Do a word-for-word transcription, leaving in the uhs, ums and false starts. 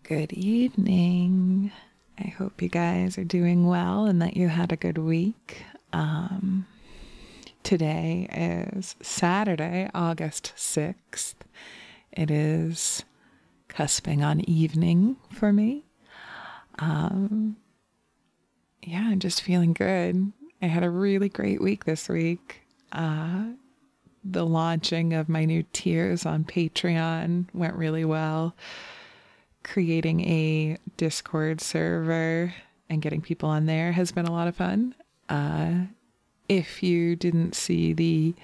Good evening. I hope you guys are doing well and that you had a good week. Um, today is Saturday, August sixth. It is cusping on evening for me. Um, yeah, I'm just feeling good. I had a really great week this week. Uh, the launching of my new tiers on Patreon went really well. Creating a Discord server and getting people on there has been a lot of fun. Uh, if you didn't see the